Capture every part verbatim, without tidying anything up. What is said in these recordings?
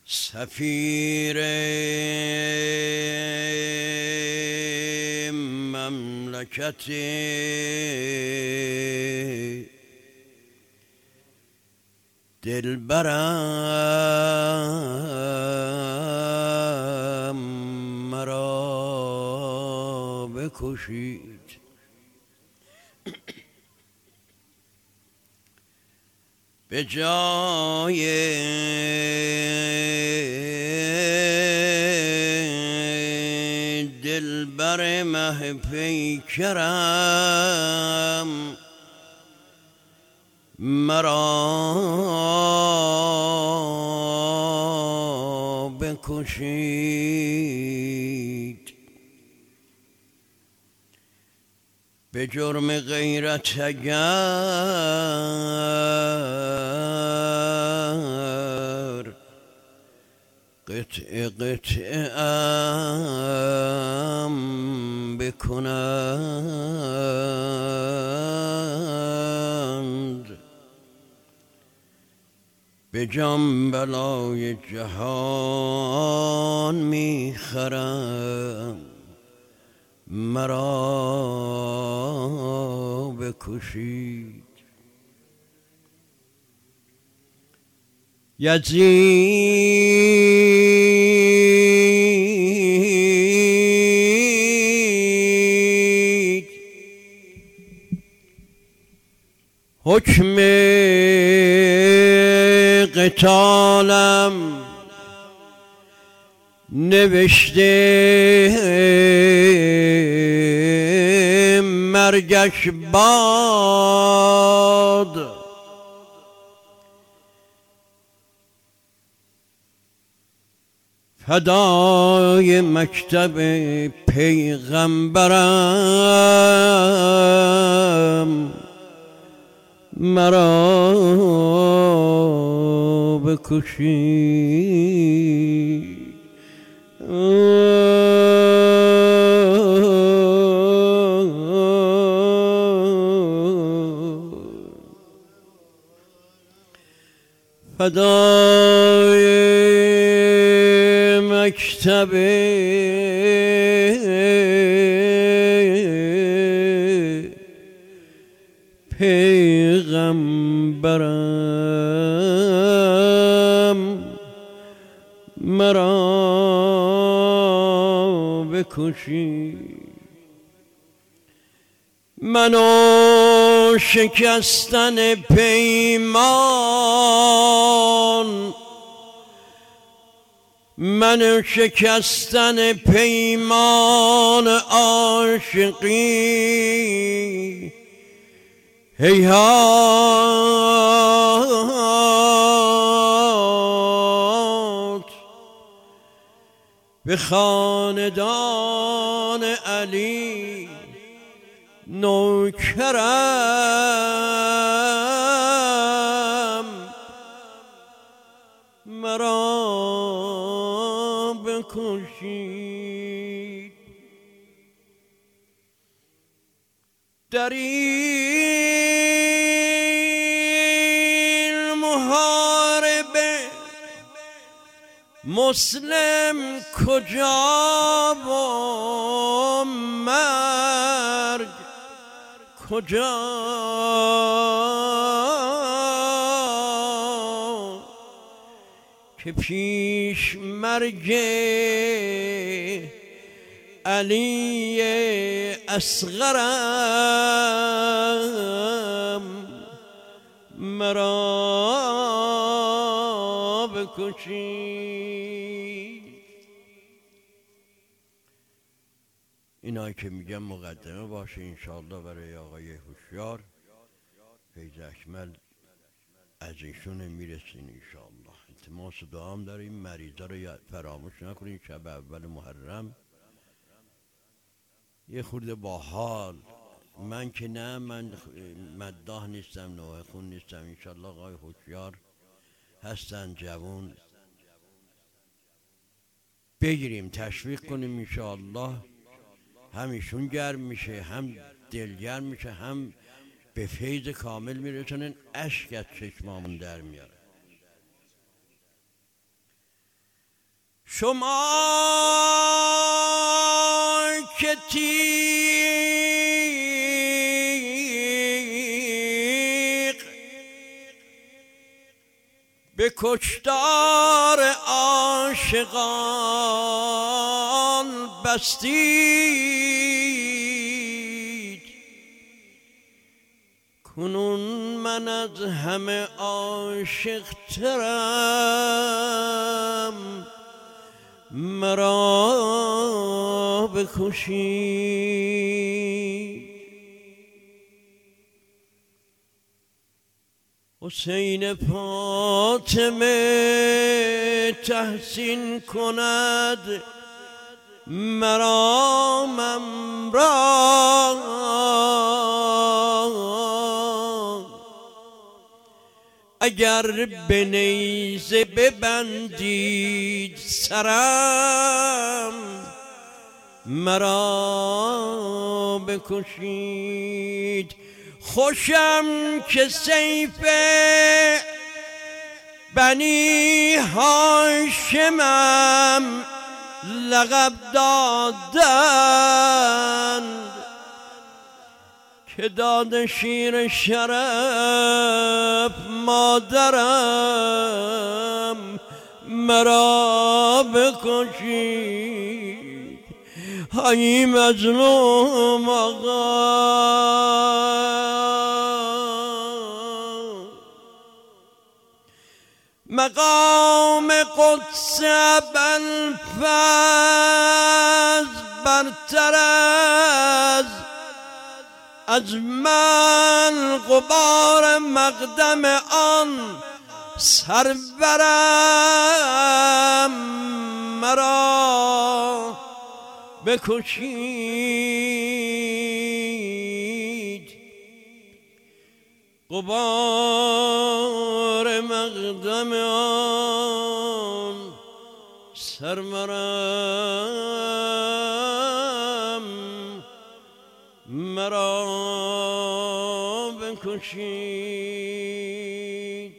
سفیر مملکت دلبرم مرا بکشید. به جای دلبر مه پیکرم مرا بکشید. به جرم غیرت اگر قطع قطع ام بکنند، به جان بلای جهان میخرم مرا بکشید. یزید حکم قتالم نوشته مرگش باد. فدای مکتب پیغمبرم مرا بکشید. فدای مکتب پیغمبرم مرا بکشید. منو شکستن پیمان، منو شکستن پیمان عاشقی هیهات. به خاندان علی نوکرم مرا بکشید. در این محاربه مسلم کجا و مرگ کجا؟ که پیش مرگ علی اصغرم مرا بکشید. اینایی که میگم مقدمه باشه انشاءالله برای آقای هوشیار. فیض اکمل از ایشون میرسین انشاءالله. التماس دعام داریم مریضا رو فراموش نکنین. شب اول محرم یه خورده با حال، من که نه، من مداح نیستم، نوه خون نیستم، انشاءالله آقای هوشیار هستن جوون، بگیریم تشویق کنیم انشاءالله. هم ایشون گرم میشه، هم دلگرم میشه، هم به فیض کامل میرسونن، اشک از چشمامون در میاره. شما که تیغ به کشتار عاشقان بستید، کنون من از همه عاشق ترم، مرا بکشید. حسین فاطمه تحسین کند مرامم را، اگر به نیزه ببندید سرم، مرا بکشید. خوشم که سیف بنی هاشمم لقب دادند، که داد شیر شرف مادرم، مرا بکشید. ای مظلوم آقا، مقام قدس ابوالفضل برتر از از من، غبار مقدم آن سرورم، مرا بکشید. غبار مقدم آن سرورم، مرا بکشید.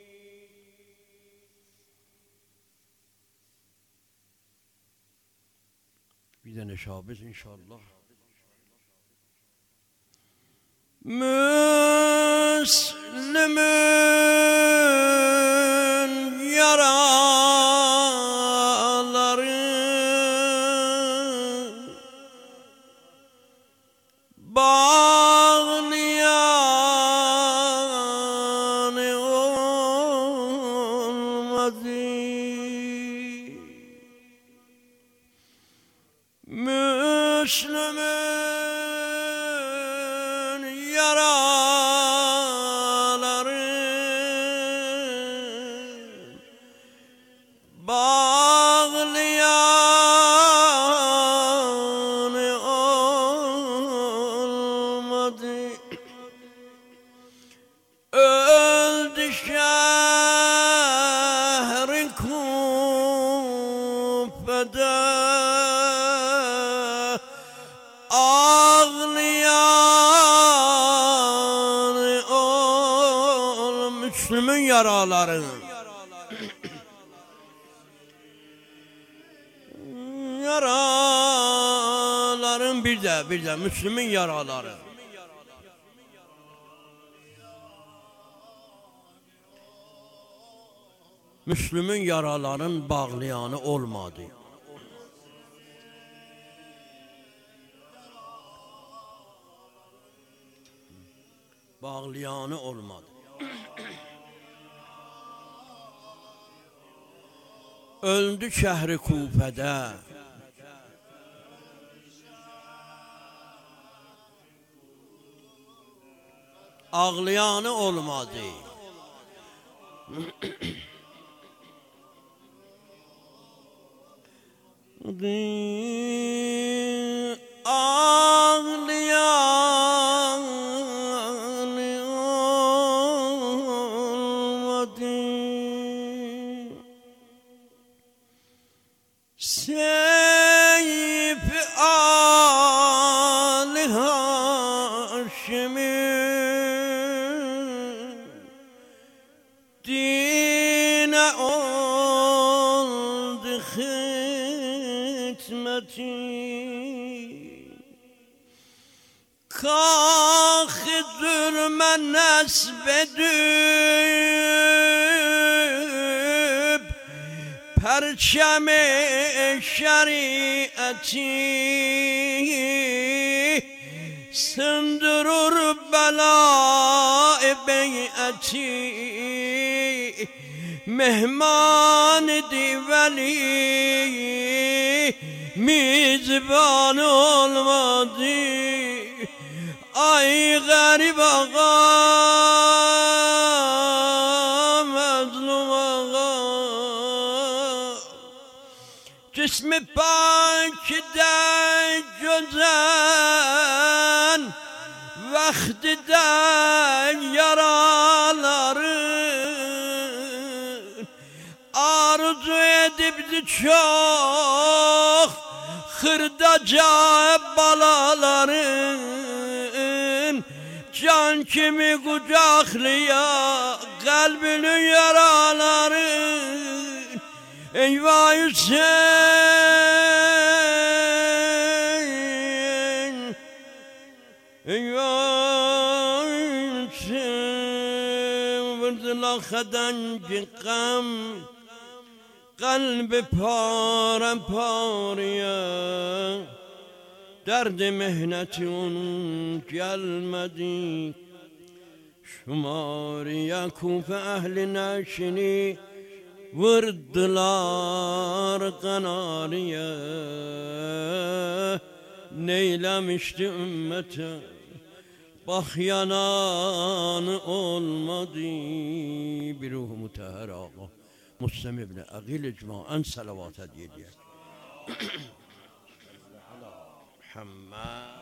بیدن شابز انشاءالله. مسلمین yaraları bağlayan olmadı. Müslümün yaraları bağlayan olmadı. Öldü şehri Kufe'de ağlayan ol, Müslümün yaraları yaraların bir de bir de Müslümün yaraları. Müslümün yaraların bağlayanı olmadı. Bağlayanı olmadı. Öldü şehri Kufe'de ağlayanı olmadı. Ağlayan olmadı. Seyf Ali Haşim'in dine oldu کاخ ظلم نسب دوب پرچم شریعتی سندرور بلاء بیعتی مهمان دی ولی میزبان المادی ای غریب آقا مظلوم آقا جسم پاک در جزن وقت در yaraların arzu edip çok hırdaca balaların can kimi kucaklaya kalbini yaraların eyvah Hüseyin eyvah Hüseyin vurdular xadanci qam قلب پاره پاریا درد مهنت اون gelmedi şumar Yakuf ehli neşini vurdular kanarıya neylemişti ümmete bak yanan olmadı bir ruh mutahhar ağa مسلم ابن عقیل اجماعاً صلوات هدیه محمد